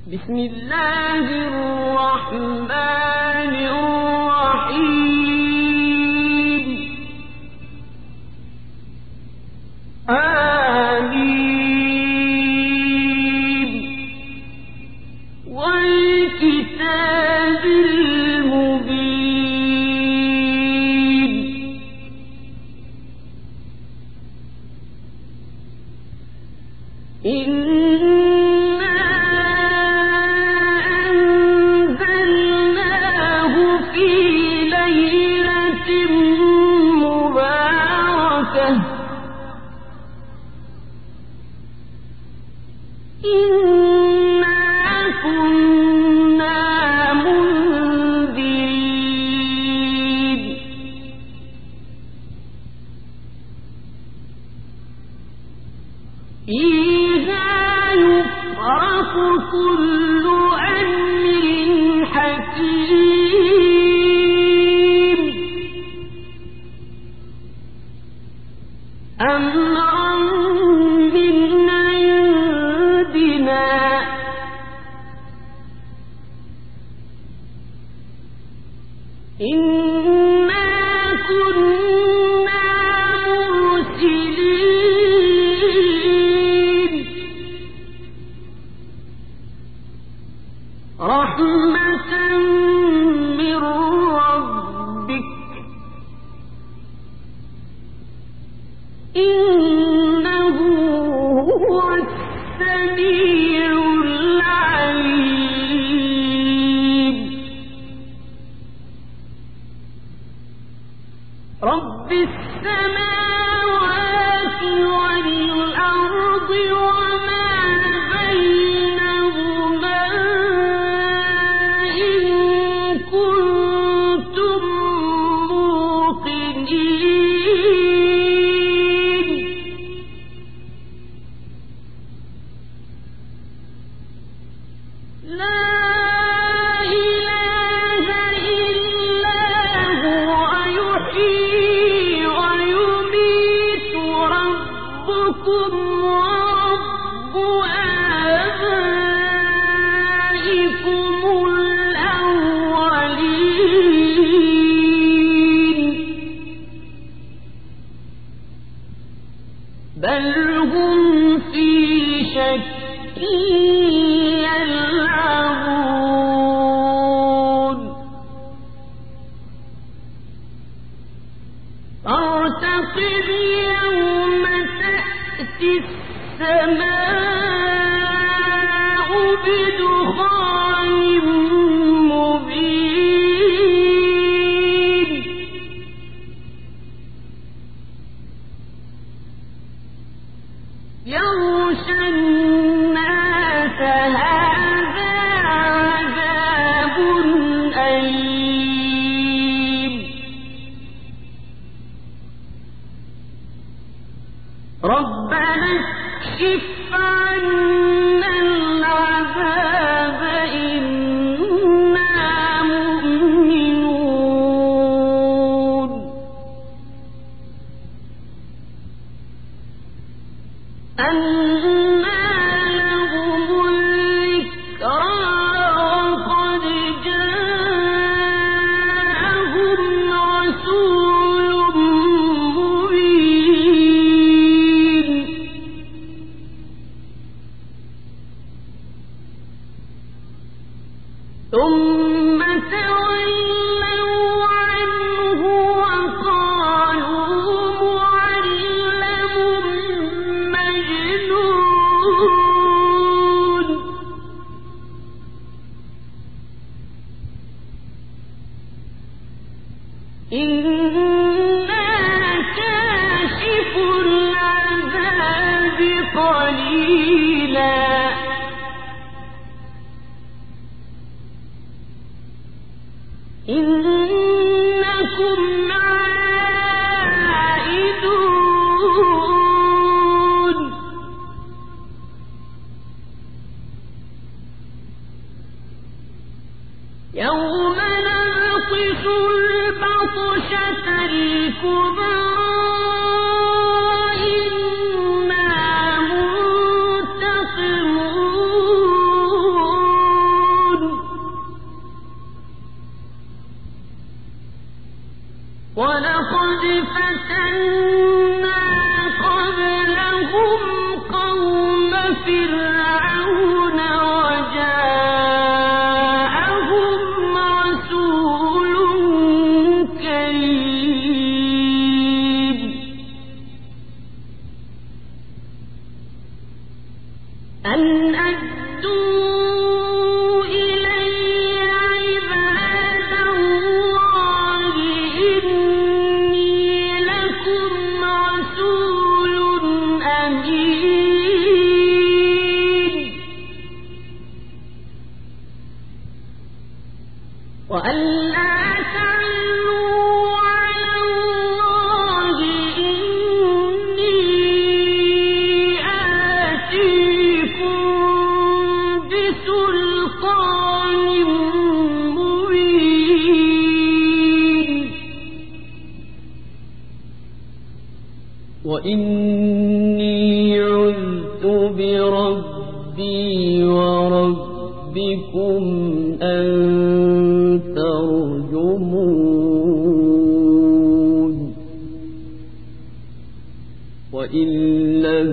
بسم الله الرحمن الرحيم آمين والكتاب المبين فيها يفرق كل أمر حكيم أمرا من عندنا إنا كنا مرسلين رحمة من ربك إنه هو السميع العليم رب السماوات والأرض وما بينهما إن كنتم موقنين لا إله إلا هو يحيي ويميت ربكم ورب آبائكم الأولين بل هم في شك يلعبون فارتقب يوم تأتي السماء بدخان مبين يغشى الناس هذا عذاب أليم ربنا اكشف عنا العذاب إنا مؤمنون أنى لهم الذكرى وقد جاءهم رسول مبين ثم تولوا عنه وقالوا معلم مجنون إنا كاشف العذاب قليلا إنكم عائدون يوم نبطش البطشة الكبرى إنا منتقمون ولقد فتنا قبلهم قوم فرعون وجاءهم رسول كريم أن أدوا إلي عباد الله إني لكم رسول أمين وأن لا تعلوا على الله إني آتيكم بسلطان مبين وإني عذت بربي وربكم أن ترجمون وإن لم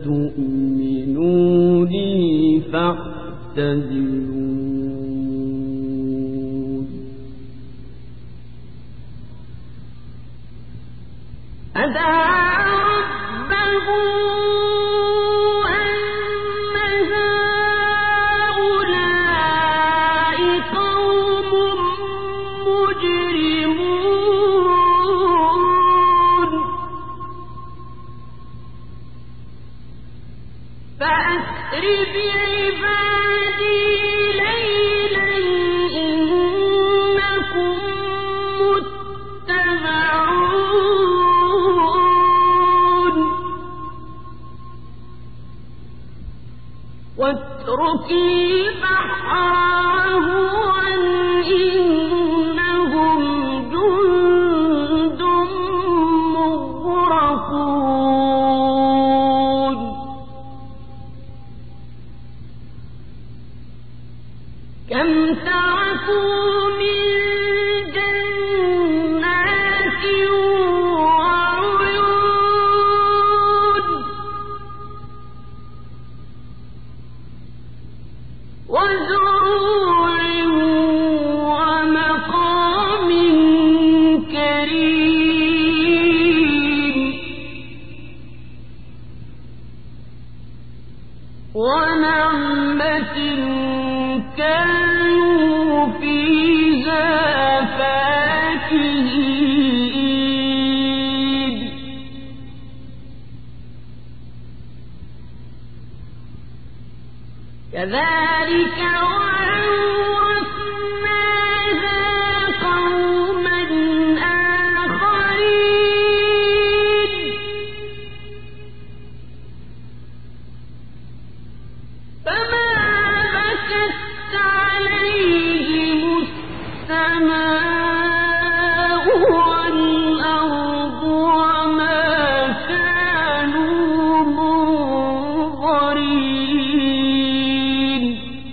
تؤمنوا لي فاعتزلون أدعى ربه أن هؤلاء قوم مجرمون فأسر بعبادي ليلا إنكم متبعون واترك البحر رهوا إنهم جند مغرقون كم تركوا من جنات وعيون وزروع ومقام كريم ونعمة كانوا فيها فاكهين كذلك وأورثناها قوما آخرين فما بكت عليهم السماء والأرض وما كانوا منظرين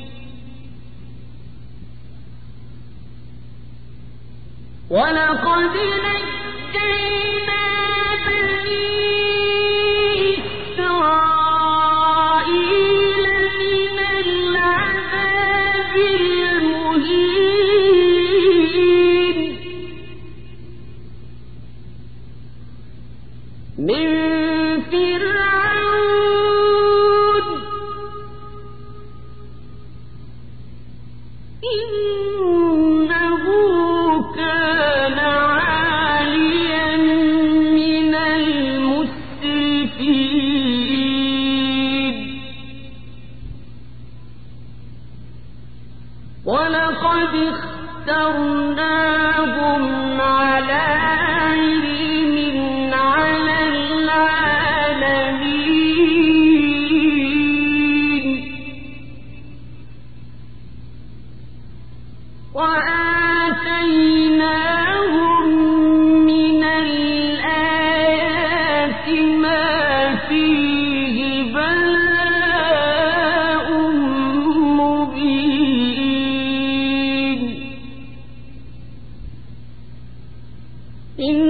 ولقد نجينا بني إسرائيل من العذاب المهين من فرعون إنه كان عاليا من المسرفين ولقد اخترناهم على علم على العالمين وآتيناهم من الآيات ما فيه بلاء مبين إن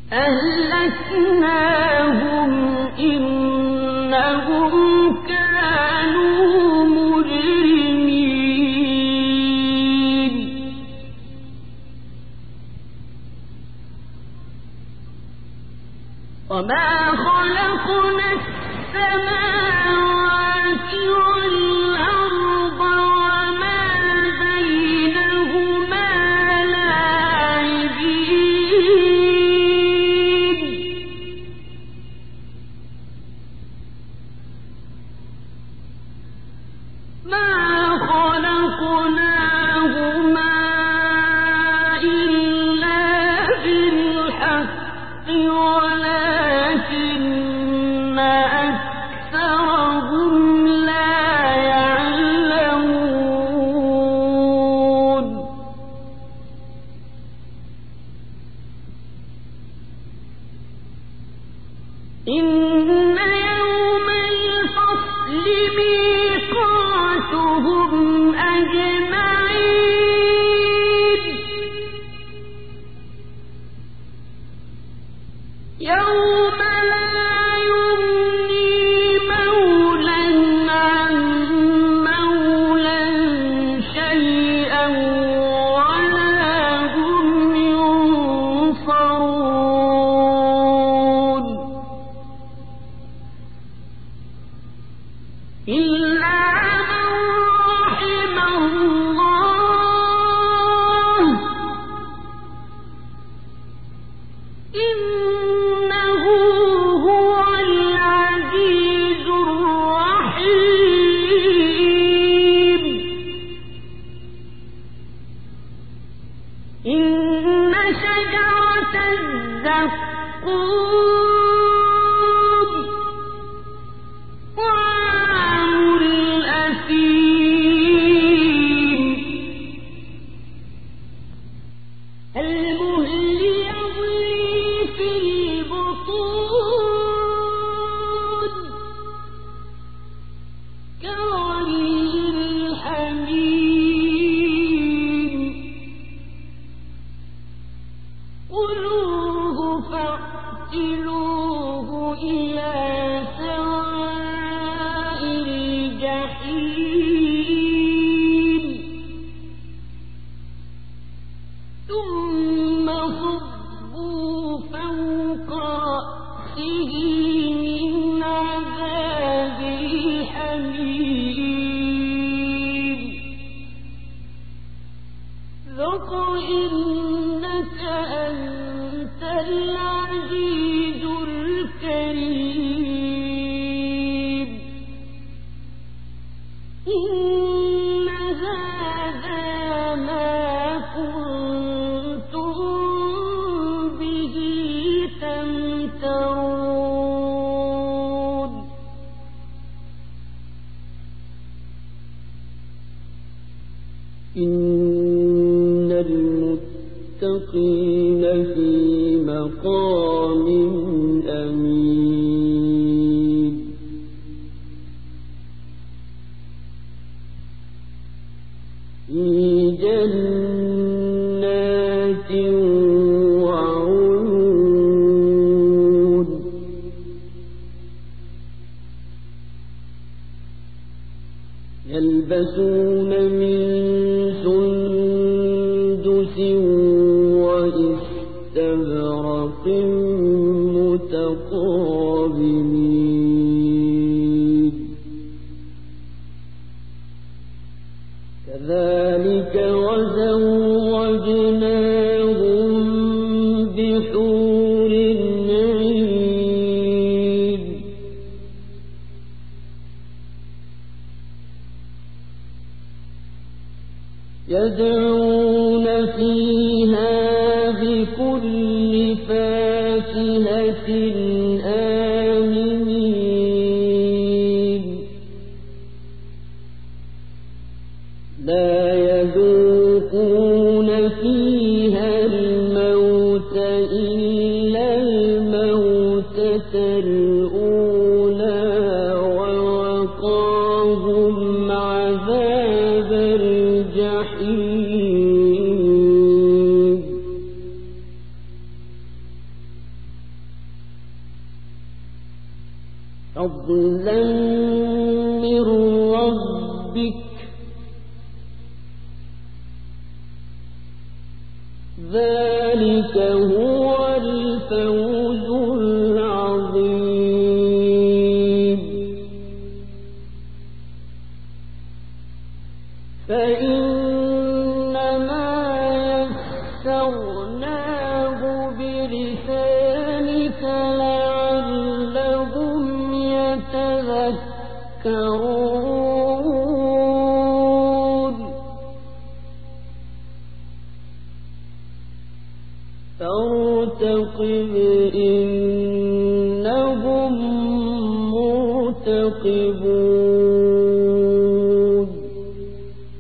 أهلكناهم إنهم كانوا مجرمين وما خلقنا السماوات والأرض وما بينهما لاعبين ما خلقناهما إلا بالحق ولكن أكثرهم لا يعلمون إن يوم الفصل ميقاتهم أجمعين يوم لا يغني مولى عن مولى شيئا ولا هم ينصرون إلا من رحم الله إنه هو العزيز الرحيم إن شجرة الزقوم طعام الأثيم المهل يغلي في البطون كغلي الحميم خذوه فاعتلوه إلى سواء الجحيم ثم صبوا فوق رأسه من عذاب الحميم ذق إنك أنت العزيز الكريم إن هذا ما كنتم به تمترون إن المتقين في مقام أمين في جنات وعيون يلبسون من سندس وإستبرق متقابلين كذلك وزوجناهم بحور عين يدعون فيها بكل فاكهة آمنين لا يذوقون فيها الموت إلا الموتة الأولى ووقاهم عذاب الجحيم. فضلا من ربك ذلك هو الفوز العظيم فإنما يسرناه بلسانك لعلهم يتذكرون فارتقب إنهم مرتقبون